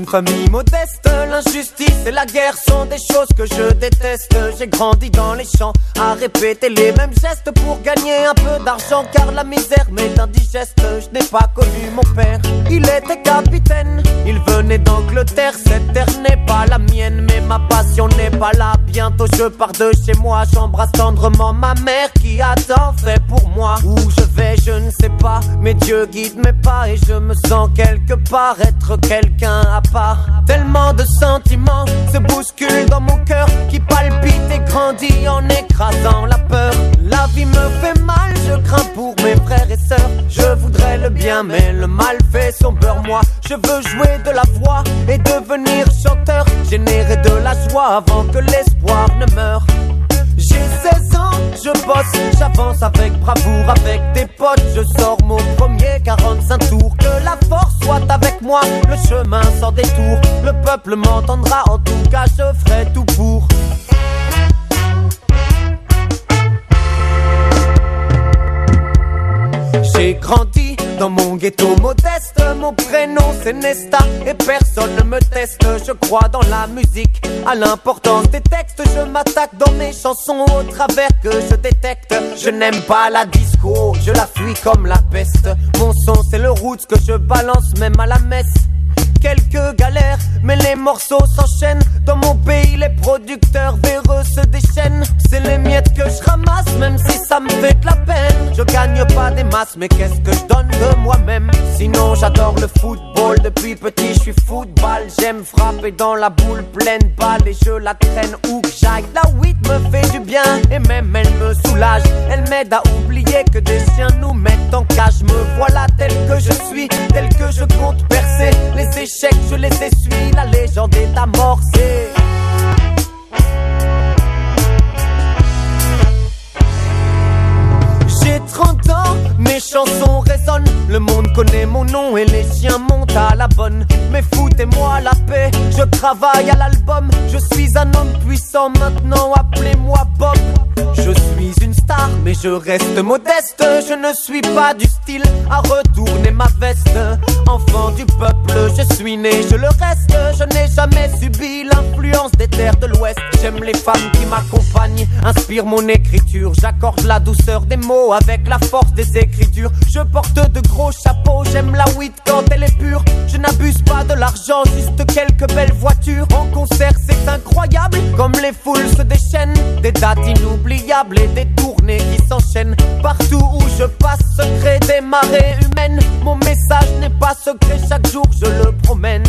famille modeste, l'injustice et la guerre sont des choses que je déteste. J'ai grandi dans les champs à répéter les mêmes gestes pour gagner un peu d'argent, car la misère m'est indigeste. Je n'ai pas connu mon père, il était capitaine, il venait d'Angleterre. Cette terre n'est pas la mienne, mais ma passion n'est pas là. Bientôt je pars de chez moi, j'embrasse tendrement ma mère qui a tant fait pour moi. Où je vais je ne sais pas, mais Dieu guide mes pas et je me sens quelque part être quelqu'un à part. Tellement de sentiments se bousculent dans mon cœur qui palpite et grandit en écrasant la peur. La vie me fait mal, je crains pour mes frères et sœurs. Je voudrais le bien mais le mal fait son beurre. Moi je veux jouer de la voix et devenir chanteur, générer de la joie avant que l'espoir ne meure. J'ai 16 ans, je bosse, j'avance avec bravoure, avec des potes, je sors mon premier 45 tours. Que la force soit avec moi, le chemin sans détour. Le peuple m'entendra, en tout cas je ferai tout pour. J'ai grandi dans mon ghetto modeste, mon prénom c'est Nesta et personne ne me teste. Je crois dans la musique, à l'importance des textes. Je m'attaque dans mes chansons au travers que je détecte. Je n'aime pas la disco, je la fuis comme la peste. Mon son c'est le roots que je balance même à la messe. Quelques galères, mais les morceaux s'enchaînent. Dans mon pays, les producteurs véreux se déchaînent. C'est les miettes que je ramasse, même si ça me fait de la peine. Je gagne pas des masses, mais qu'est-ce que je donne de moi-même? Sinon, j'adore le football. Depuis petit, je suis football. J'aime frapper dans la boule pleine balle et je la traîne où que j'aille. La weed me fait du bien et même elle me soulage. Elle m'aide à oublier que des chiens nous mettent en cage. Me voilà tel que je suis, tel que je compte percer. Les échecs, je les essuie, la légende est amorcée. J'ai 30 ans, mes chansons résonnent. Le monde connaît mon nom et les chiens montent à la bonne. Mais foutez-moi la paix, je travaille à l'album. Je suis un homme puissant maintenant, appelez-moi Bob. Je suis une star, mais je reste modeste. Je ne suis pas du style à retourner ma veste. Enfant du peuple, je suis né, je le reste. Je n'ai jamais subi l'influence des terres de l'Ouest. J'aime les femmes qui m'accompagnent, inspirent mon écriture. J'accorde la douceur des mots avec la force des écritures. Je porte de gros chapeaux, j'aime la weed quand elle est pure. Je n'abuse pas de l'argent, juste quelques belles voitures. En concert c'est incroyable, comme les foules se déchaînent. Des dates inoubliables et des tournées qui s'enchaînent. Partout où je passe se créent des marées humaines. Mon message n'est pas secret, chaque jour je le promène.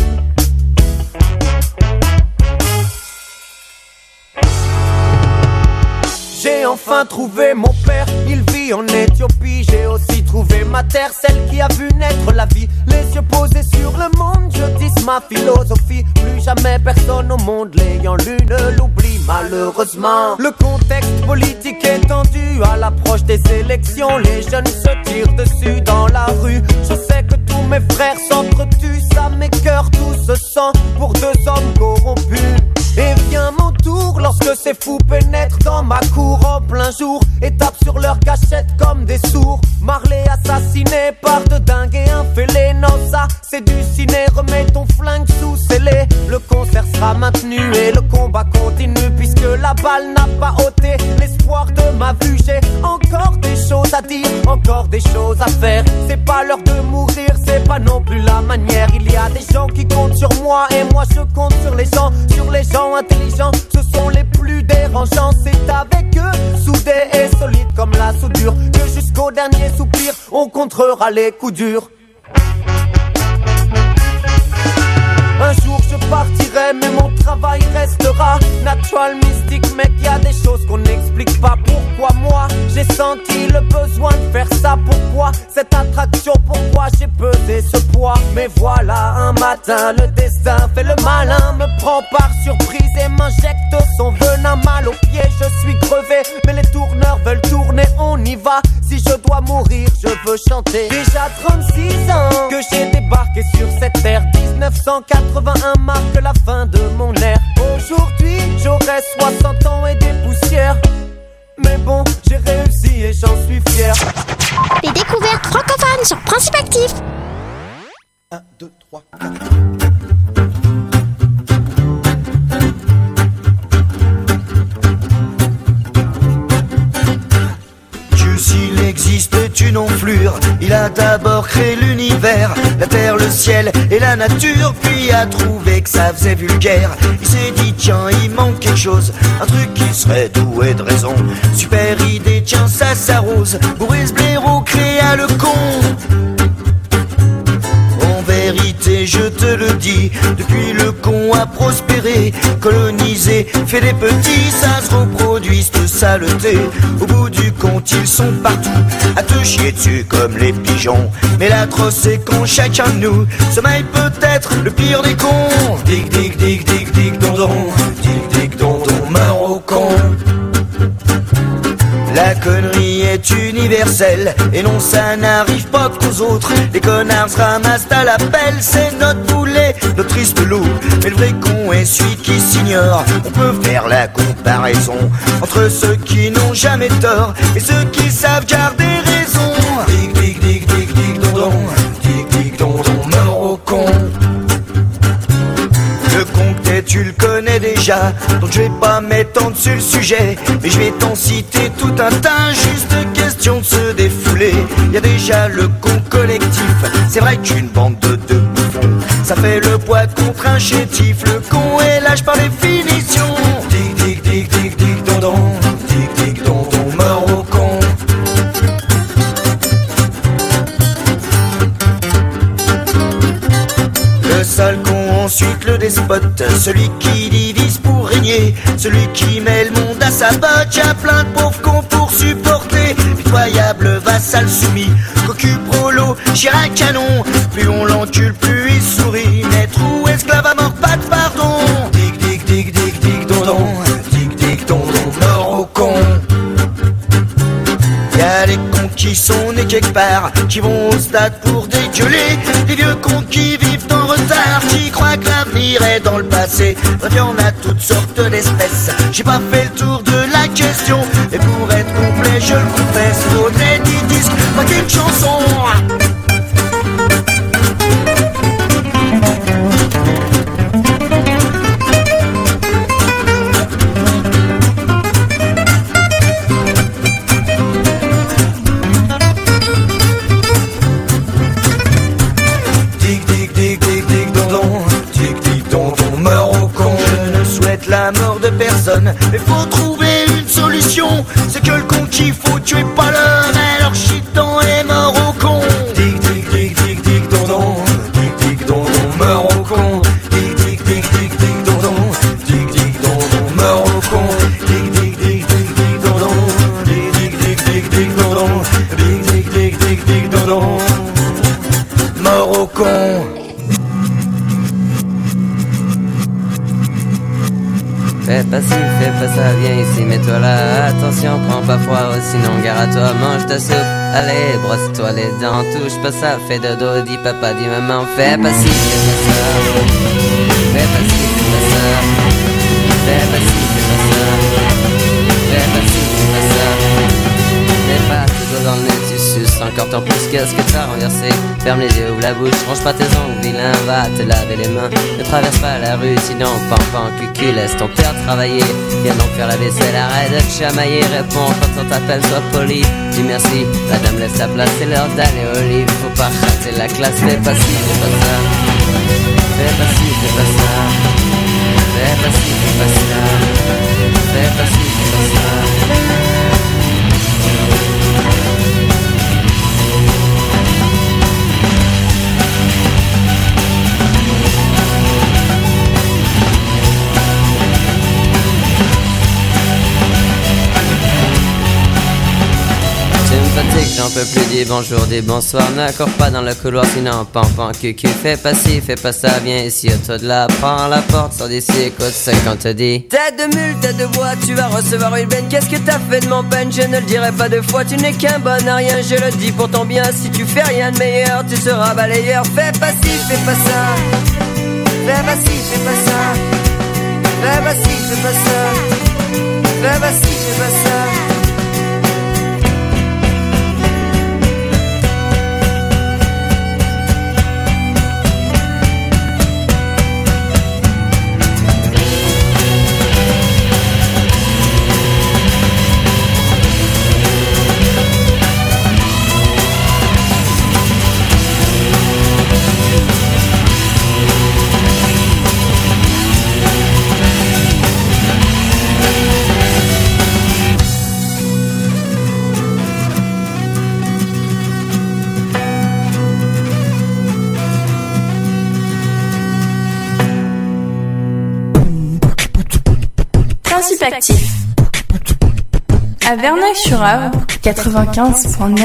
J'ai enfin trouvé mon père, il vit en Éthiopie. J'ai aussi trouvé ma terre, celle qui a vu naître la vie. Les yeux posés sur le monde, je dis ma philosophie. Plus jamais personne au monde l'ayant lu ne l'oublie malheureusement. Le contexte politique est tendu à l'approche des élections. Les jeunes se tirent dessus dans la rue. Je sais que tous mes frères s'entretuent, ça m'écœure, tout se sent pour deux hommes corrompus. Et vient mon tour lorsque ces fous pénètrent dans ma cour en plein jour et tapent sur leur cachette comme des sourds. Marley assassiné par de dingues et un fêlé. Non ça c'est du ciné, remets ton flingue sous scellé. Le concert sera maintenu et le combat continue, puisque la balle n'a pas ôté l'espoir de ma vue. J'ai encore des choses à dire, encore des choses à faire. C'est pas l'heure de mourir, c'est pas non plus la manière. Il y a des gens qui comptent sur moi et moi je compte sur les gens intelligents, ce sont les plus dérangeants. C'est avec eux, soudés et solides comme la soudure, que jusqu'au dernier soupir, on contrera les coups durs. Un jour je partirai, mais mon travail restera natural, mystique, mec, y a des choses qu'on n'explique pas. Pourquoi moi, j'ai senti le besoin de faire ça? Pourquoi cette attraction? Pourquoi j'ai pesé ce poids? Mais voilà, un matin, le destin fait le malin, me prend par surprise et m'injecte son venin. Mal aux pieds, je suis crevé, mais les tourneurs veulent tourner, on y va. Si je dois mourir, je veux chanter. Déjà 36 ans que j'ai débarqué sur cette terre. 1981 marque la fin de mon ère. Aujourd'hui, j'aurai 60 ans et des poussières. Mais bon, j'ai réussi et j'en suis fier. Les découvertes francophones sur Principe Actif. 1, 2, 3, 4. enflure. Il a d'abord créé l'univers, la terre, le ciel et la nature, puis a trouvé que ça faisait vulgaire. Il s'est dit tiens, il manque quelque chose, un truc qui serait doué de raison. Super idée, tiens, ça s'arrose. Boris Blaireau créa le con. En vérité, je te le dis, depuis le con a prospéré, colonisé, fait des petits, ça se reproduit cette saleté. Au bout du compte, ils sont partout, à te chier dessus comme les pigeons. Mais l'atroce c'est con, chacun de nous sommeille peut-être le pire des cons. Dig, dig, dig, dig, dig, dondon, dig, dig, dondon, meurs au con. La connerie est universelle, et non ça n'arrive pas qu'aux autres. Les connards se ramassent à l'appel, c'est notre boulet, notre triste loup. Mais le vrai con est celui qui s'ignore. On peut faire la comparaison entre ceux qui n'ont jamais tort et ceux qui savent garder raison. Dig, dig, dig, dig, dig, dondon, dig, dig, dondon, meurs au con. Le con que t'es, tu le connais déjà, donc je vais pas m'étendre sur le sujet, mais je vais t'en citer tout un tas, juste question de se défouler. Y a déjà le con collectif, c'est vrai qu'une bande de deux bouffons, ça fait le poids contre un chétif. Le con est lâche par définition. Dig, dig, dig, dig, dig, dondon, dig, dig, dondon, meurs au con. Le sale con, ensuite le despote, celui qui divise pour régner, celui qui met le monde à sa botte. Y'a plein de pauvres cons pour supporter, pitoyable vassal soumis, cocu prolo, Chirac canon. Plus on l'encule, plus il sourit, maître ou esclave à mort, pas de pardon. Dig, dig, dig, dig, dig, dondon, dig, dig, dondon, mort au con. Y'a les cons qui sont nés quelque part, qui vont au stade pour dégueuler, les vieux cons qui vivent en retard, qui croient que l'avenir est dans le passé. Bref, y'en a toutes sortes d'espèces, j'ai pas fait le tour de la question, et pour être complet, je le confesse, faudrait 10 disques, pas qu'une chanson. La mort de personne, mais faut trouver une solution. C'est que le con qu'il faut tuer, pas l'heure. Alors chitant est mort au con. Dig, dig, dig, dig, dig, dondon, dig, dig, dondon, meurs au con. Dig, dig, dig, dig, dig, dondon, dig, dig, dondon, meurs au con. Dig, dig, dig, dig, dig, dondon, dig, dig, dig, dig, dig, dondon, dig, dig, dig, dig, dig, dondon, mort au con. Fais pas ci, fais pas ça, viens ici, mets-toi là. Attention, prends pas froid, sinon gare à toi, mange ta soupe. Allez, brosse-toi les dents, touche pas ça, fais dodo, dis papa, dis maman. Fais pas ci, fais pas ça. Fais pas ci, fais pas ça. Fais pas ci, fais pas ça. Fais pas ci, fais pas ça. Fais pas toujours dans le nez, tu suces encore ton pouce, qu'est-ce que t'as renversé? Ferme les yeux, ouvre la bouche, range pas tes ongles, vilain, va te laver les mains. Ne traverse pas la rue, sinon pan, cucu, laisse ton père travailler. Viens donc faire la vaisselle, arrête de te chamailler. Réponds quand on t'appelle, sois poli. Dis merci, la dame laisse sa place, c'est l'heure d'aller au lit. Faut pas rater la classe, fais pas ci, fais pas ça. Fais pas ci, fais pas ça. Fais pas ci, fais pas ça. Fais pas ci, fais pas ça. J'en peux plus, dis bonjour, dis bonsoir. N'accours pas dans le couloir, sinon pan, cucu. Fais pas ci, fais pas ça, viens ici, à toi de là. Prends la porte, sors d'ici, écoute ce qu'on te dit. Tête de mule, tête de bois, tu vas recevoir une benne. Qu'est-ce que t'as fait de mon peine? Je ne le dirai pas deux fois. Tu n'es qu'un bon à rien, je le dis pour ton bien. Si tu fais rien de meilleur, tu seras balayeur. Fais pas ci, fais pas ça. Fais pas ci, fais pas ça. Fais pas ci, fais pas ça. Fais pas ci, fais pas ça. Actif. À Verneuil-sur-Avre, 95.9.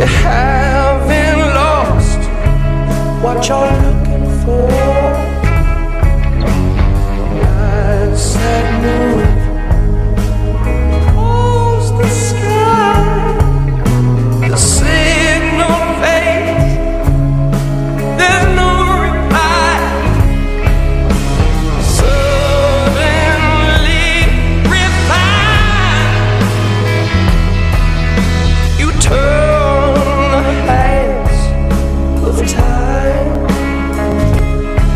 you haven't lost what you're looking for. Lights that move across the sky, the signal fades, there's no reply. Suddenly refined, you turn the hands of time.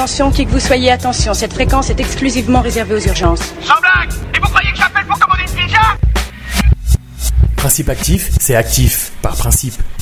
attention, qui que vous soyez, attention. Cette fréquence est exclusivement réservée aux urgences. Sans blague! Et vous croyez que j'appelle pour commander une pizza? Principe actif, c'est actif, par principe.